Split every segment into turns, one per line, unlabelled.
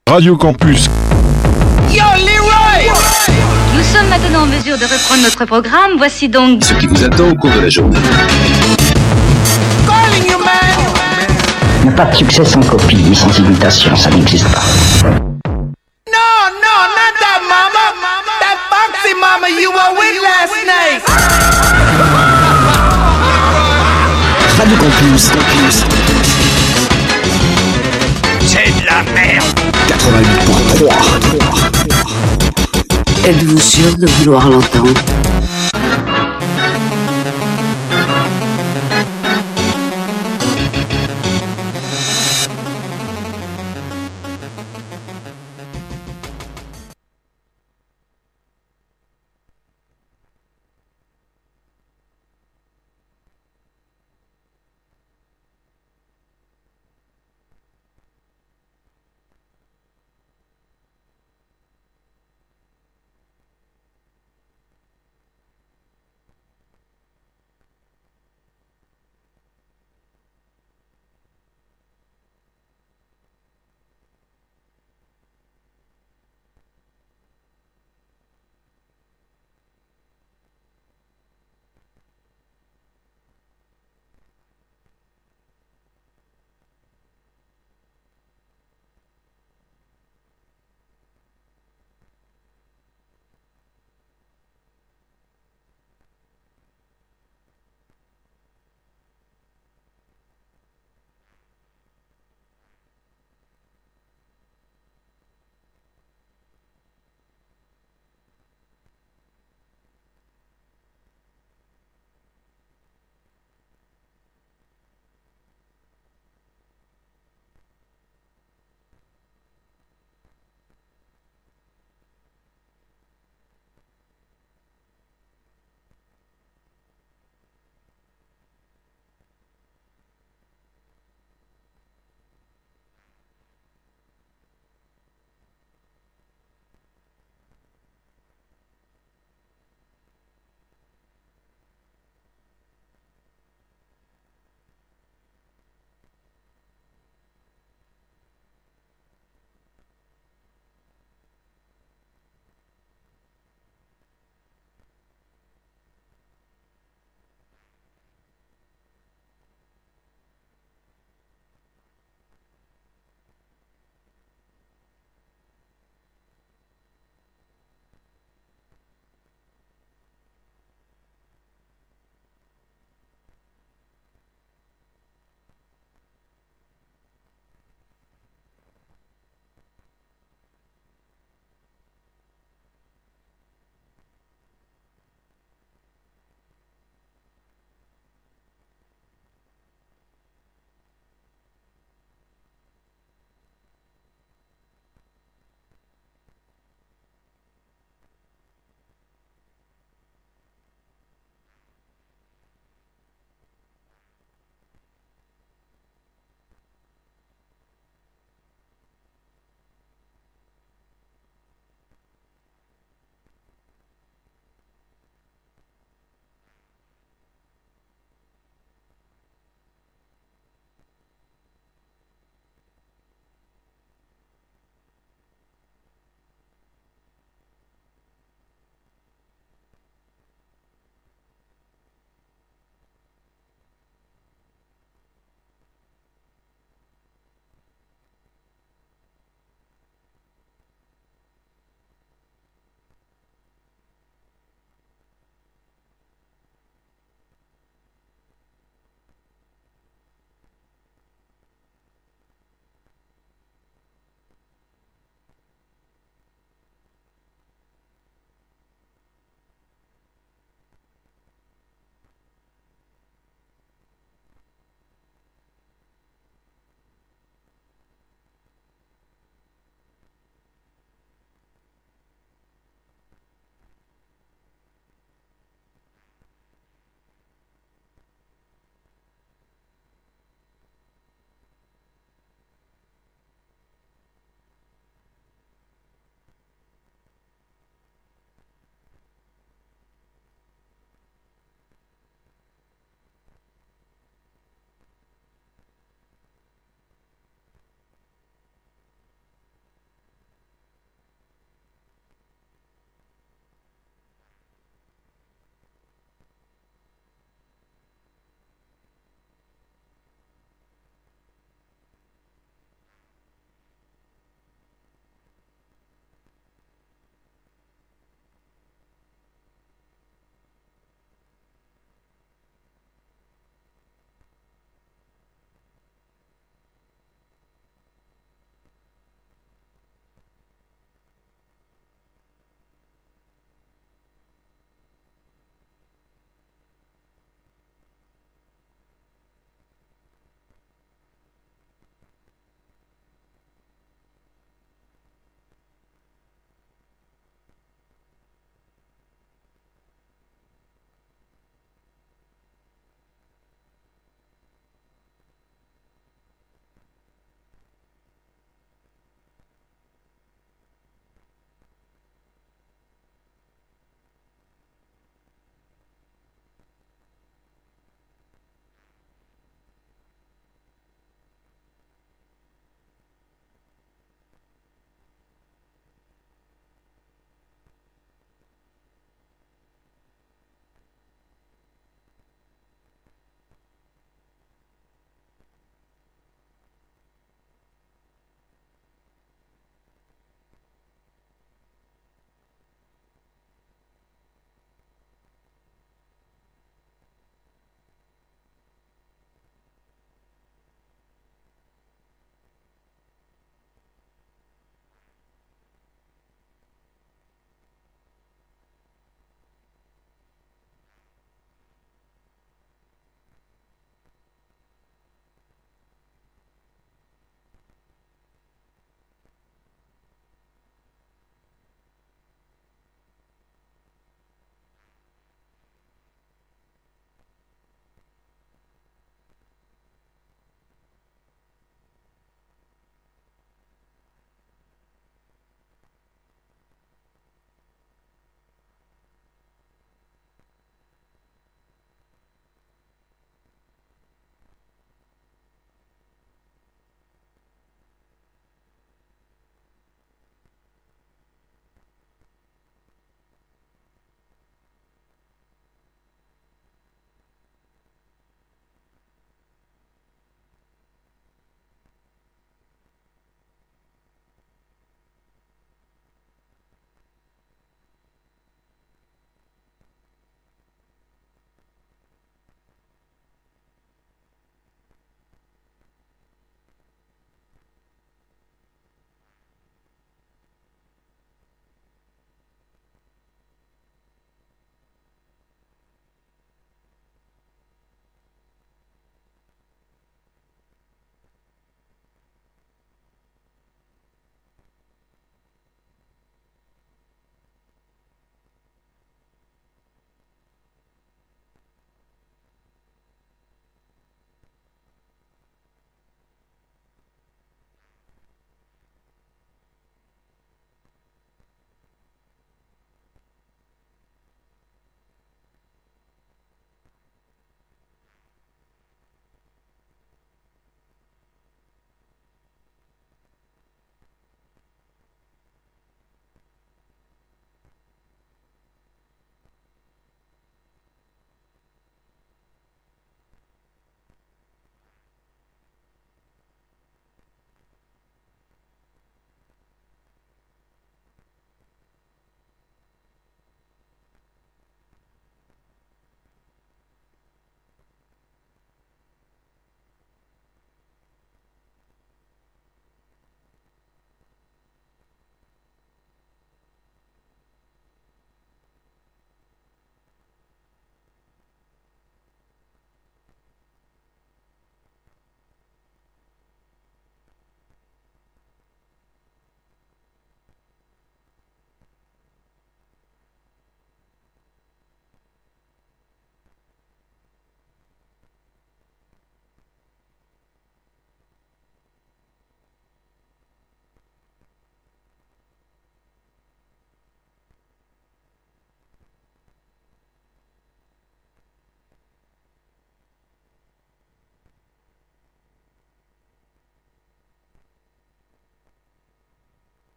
Radio Campus.
Yo, Leroy!
Nous sommes maintenant en mesure de reprendre notre programme. Voici donc
ce qui vous attend au cours de la journée.
Calling you, man!
Il n'y a pas de succès sans copie, ni sans imitation, ça n'existe pas.
No, not that mama. That boxy mama you were with last night.
Radio Campus.
C'est de la merde.
88.3.
Êtes-vous sûr de vouloir l'entendre ?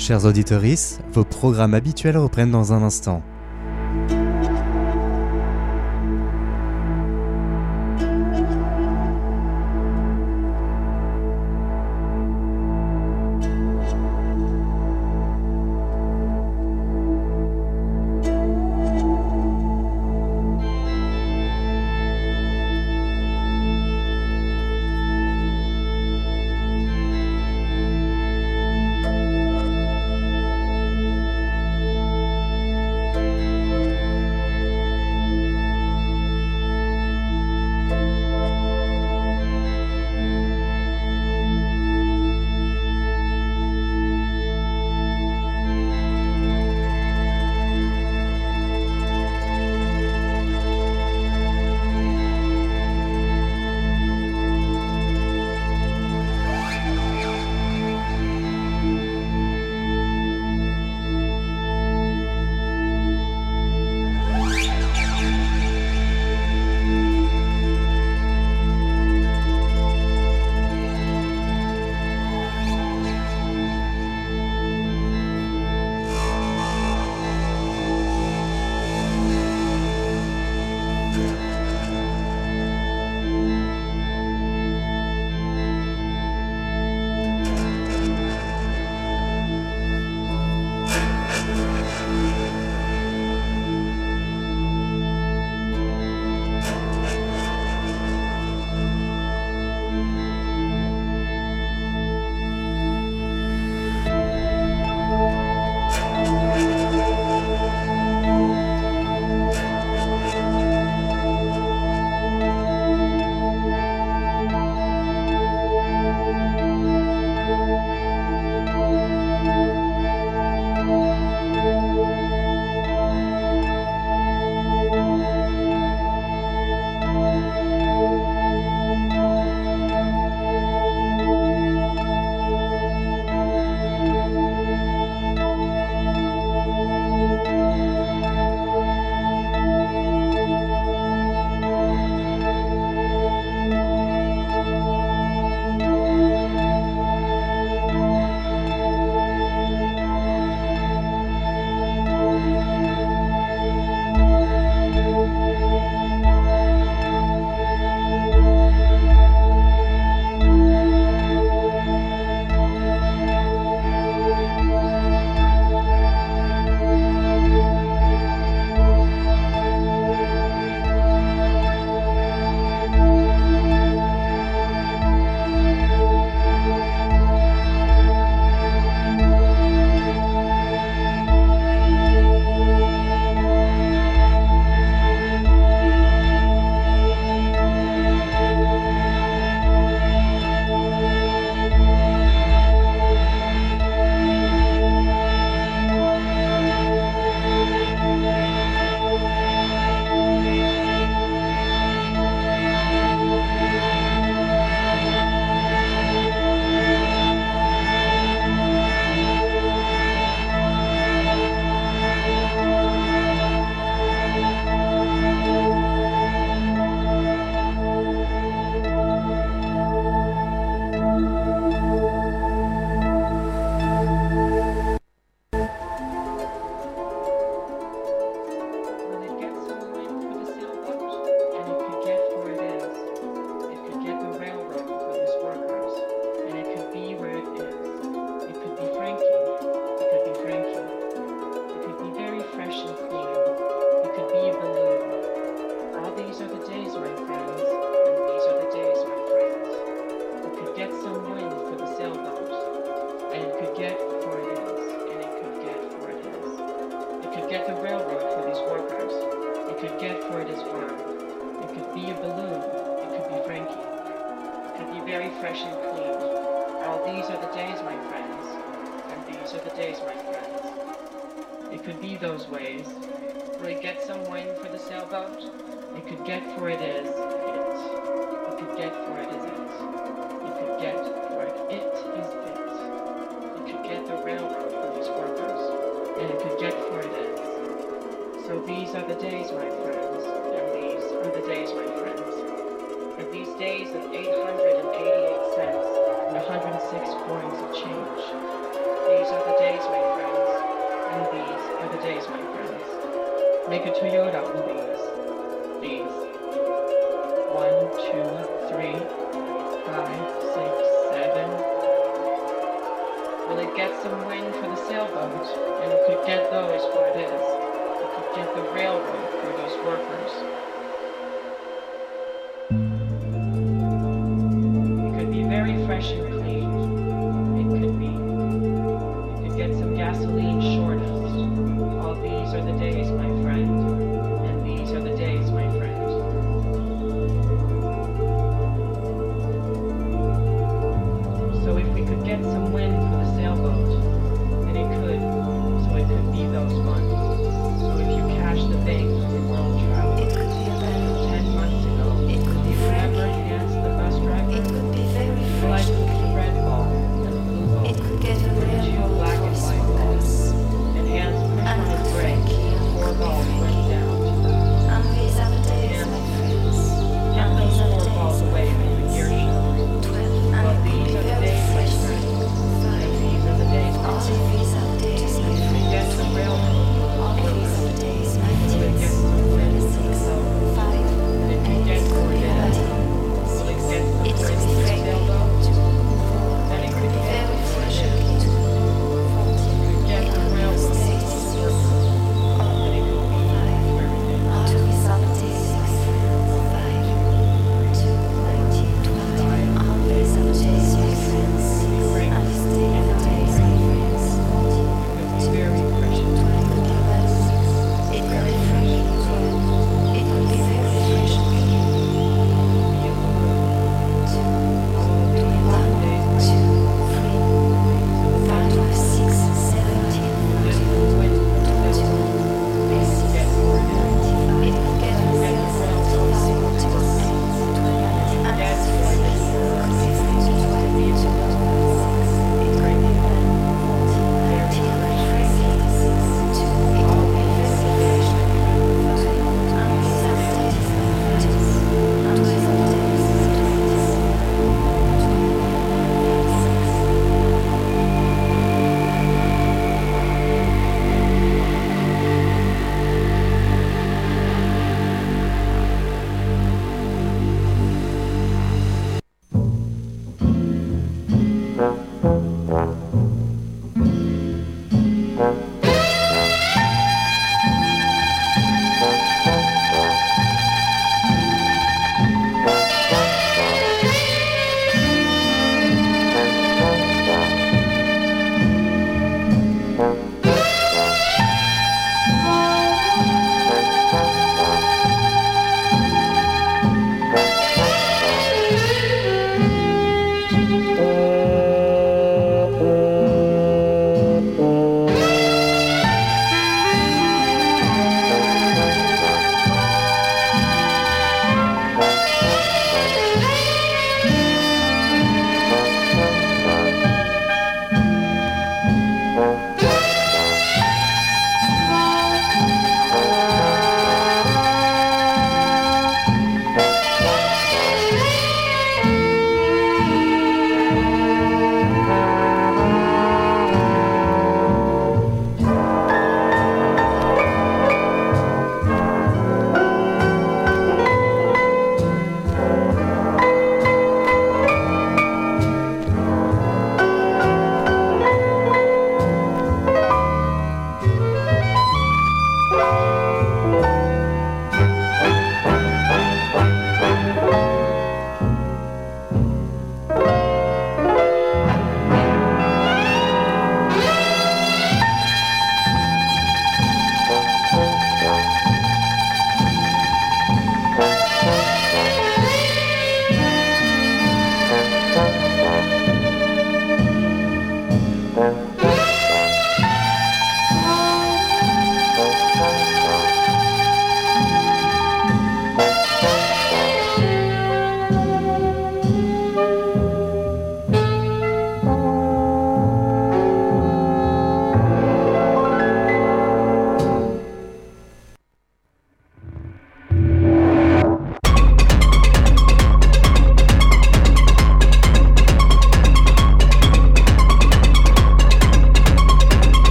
Chers auditeurs, vos programmes habituels reprennent dans un instant.
Days of 888 cents and 106 coins of change. These are the days, my friends. And these are the days, my friends. Make a Toyota on these. These. 1, 2, 3, 5, 6, 7. Will it get some wind for the sailboat? And it could get those for it is. It could get the railroad for those workers. It could be very fresh and clean. It could be. It could get some gasoline short us. All these are the days, my friend. And these are the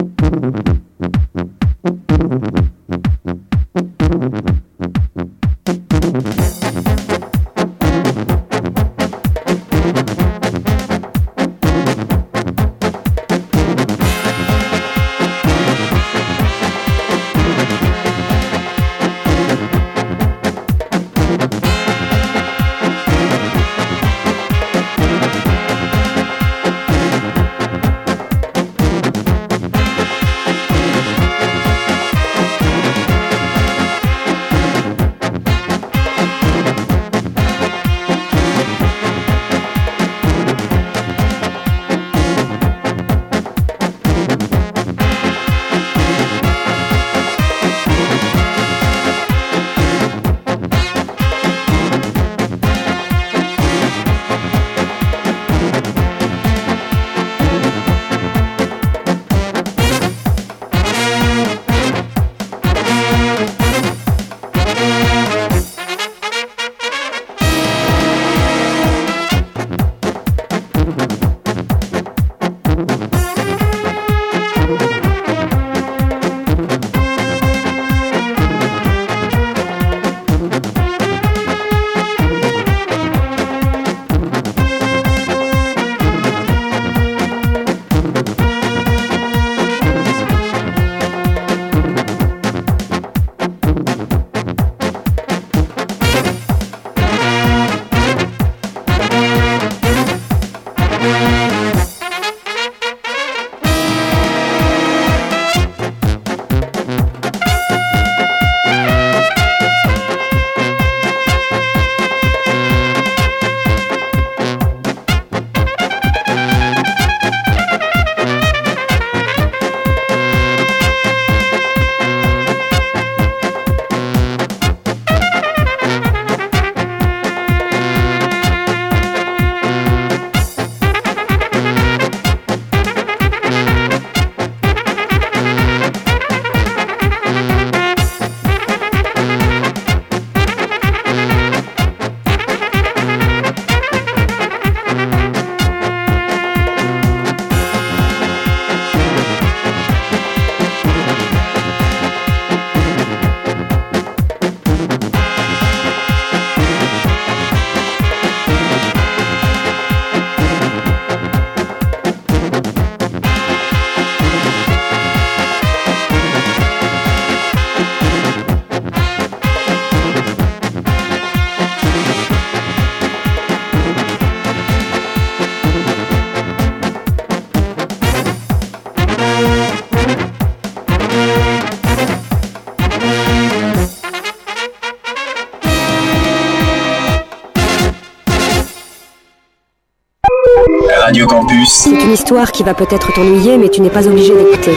Radio Campus.
C'est une histoire qui va peut-être t'ennuyer, mais tu n'es pas obligé d'écouter.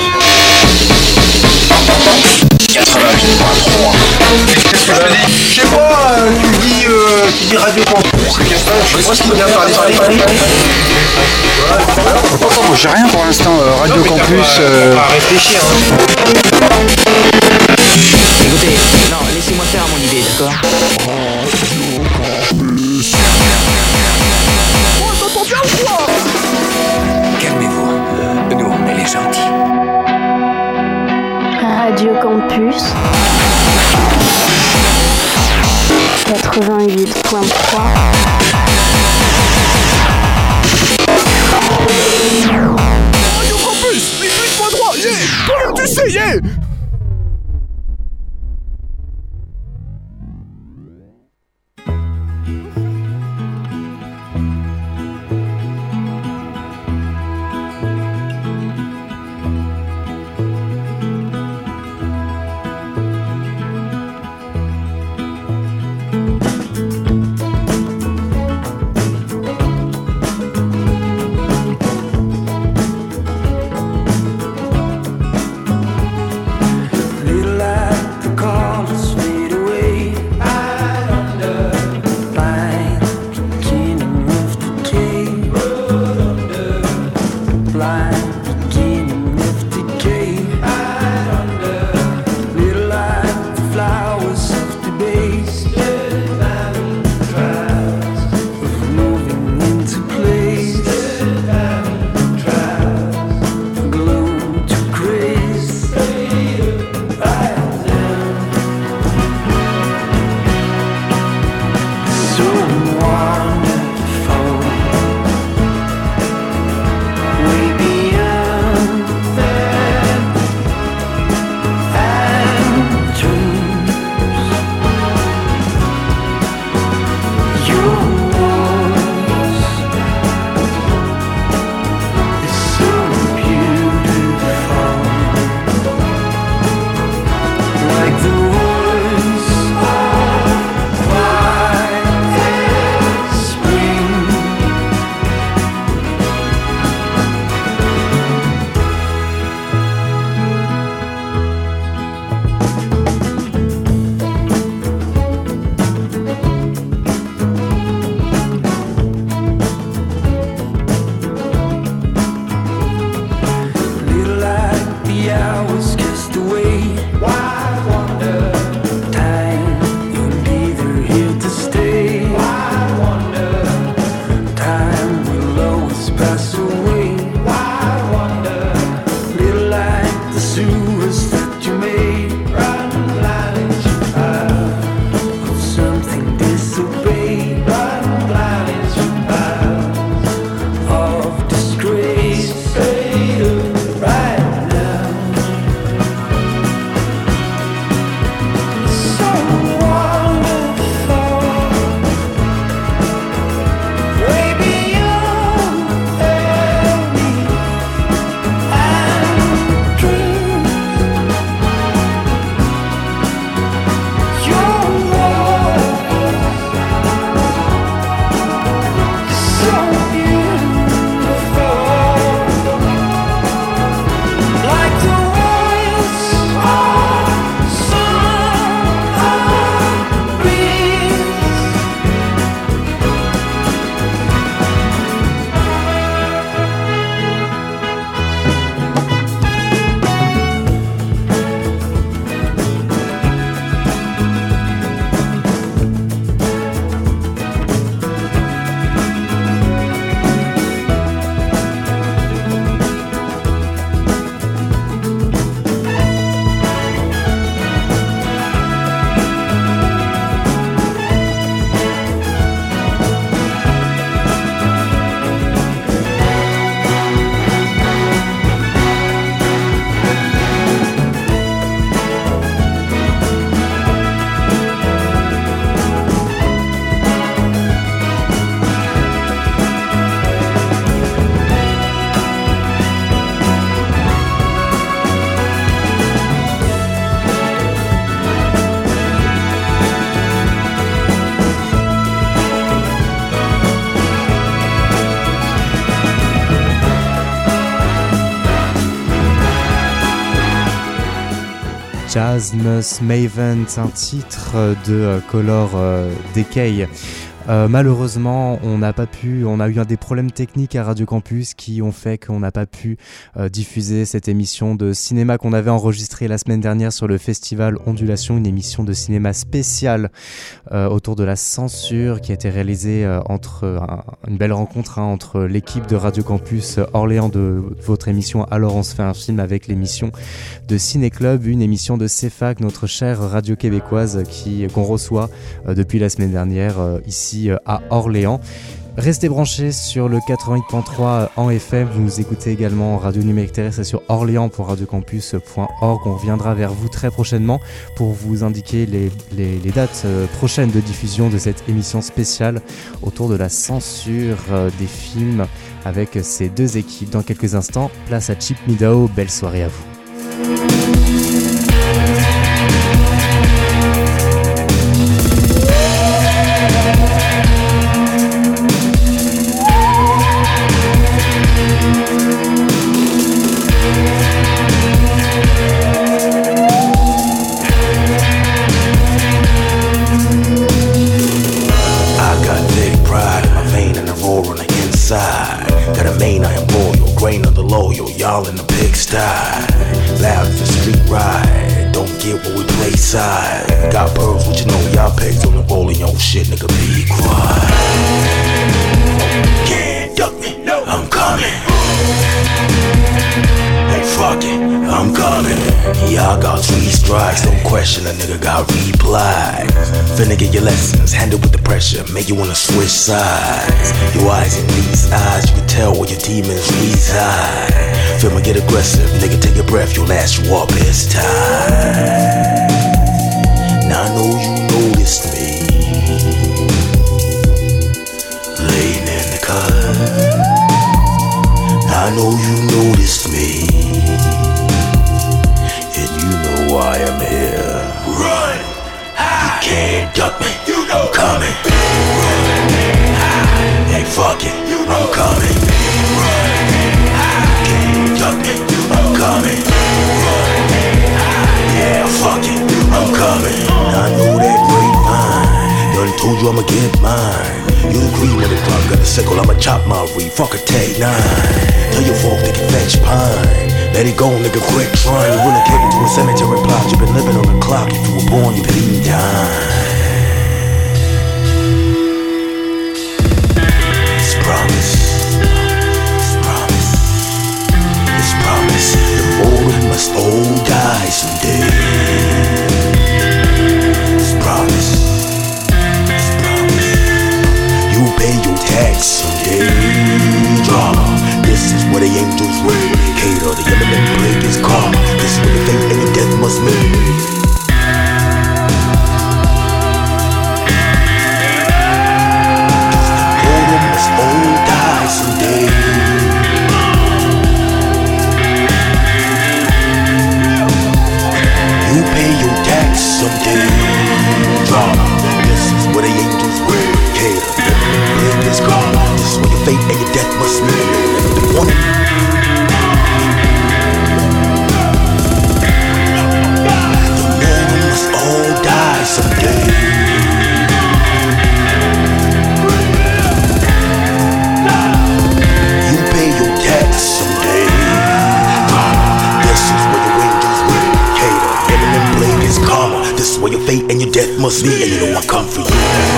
88.3.
Qu'est-ce que je dis? Je sais pas, tu dis Radio Campus, je sais pas ce qu'il vient parler.
Moi j'ai rien pour l'instant, Radio Campus.
On va réfléchir.
Écoutez, non, laissez-moi faire mon idée, d'accord? Calmez-vous, nous on est les gentils.
Radio Campus 88.3.
Radio Campus 88.3, yeah! Toi-même tu sais, yeah!
Jasmus Maven, un titre de Color Decay. Malheureusement, on a eu des problèmes techniques à Radio Campus qui ont fait qu'on n'a pas pu diffuser cette émission de cinéma qu'on avait enregistrée la semaine dernière sur le festival Ondulation, une émission de cinéma spéciale autour de la censure qui a été réalisée une belle rencontre entre l'équipe de Radio Campus Orléans de votre émission Alors on se fait un film avec l'émission de Ciné Club, une émission de CFAC, notre chère radio québécoise qu'on reçoit depuis la semaine dernière ici à Orléans. Restez branchés sur le 88.3 en FM, vous nous écoutez également en radio numérique terrestre sur orléans.radiocampus.org. On reviendra vers vous très prochainement pour vous indiquer les dates prochaines de diffusion de cette émission spéciale autour de la censure des films avec ces deux équipes. Dans quelques instants, place à Chip Midao, belle soirée à vous.
Got a main, I am loyal, grain of the loyal, y'all in the pigsty. Loud as a street ride, don't get what we play side. Got pearls, what you know, y'all pegs on the rolling your shit, nigga, be quiet. Can't duck me, I'm coming. Hey, fuck it, I'm coming. Y'all got 3 strikes, don't question a nigga got replies. Finna get your lessons, handle with the pressure, make you wanna switch sides. Your eyes in these eyes, you can tell where your demons reside. Feel me get aggressive, nigga take a breath, you'll last you up this time. Now I know you noticed me, laying in the cut. Now I know you noticed me, and you know why I'm here. Run! You can't duck me, I'm coming. Hey, fuck it, I'm coming. You can't duck me, I'm coming. Yeah, fuck it, I'm coming. I know that great mind, done told you I'ma get mine. You the cream of the crop, got a sickle, I'ma chop my weed. Fuck a take 9. Tell your folk they can fetch pine. Let it go, nigga, quick trying. You relocated to a cemetery plot. You been living on the clock. If you were born, you been dying. It's promise. It's promise. It's promise. The mortal must all die someday. It's promise. It's promise. You pay your tax someday. Drama. This is where the angels wait. Cater, the eminent plague is karma. This is where the fate and your death must meet. The mortal must all die someday. You pay your tax someday. Drama. This is where the angels wait. Cater, the eminent plague is karma. This is where your fate and your death must meet. One. Someday. You pay your tax someday. This is where your angels will cater. Heaven and blade is karma. This is where your fate and your death must be. And you know I come for you.